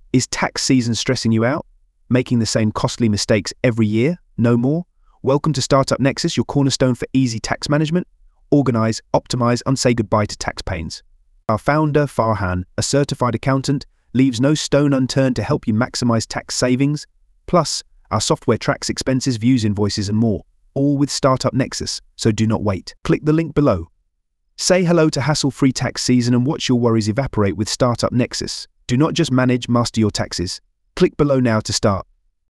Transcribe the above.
Is tax season stressing you out? Making the same costly mistakes every year? No more? Welcome to Startup Nexus, your cornerstone for easy tax management. Organize, optimize, and say goodbye to tax pains. Our founder, Farhan, a certified accountant, leaves no stone unturned to help you maximize tax savings. Plus, our software tracks expenses, views invoices, and more, all with Startup Nexus, so do not wait. Click the link below. Say hello to hassle-free tax season and watch your worries evaporate with Startup Nexus. Do not just manage, master your taxes. Click below now to start.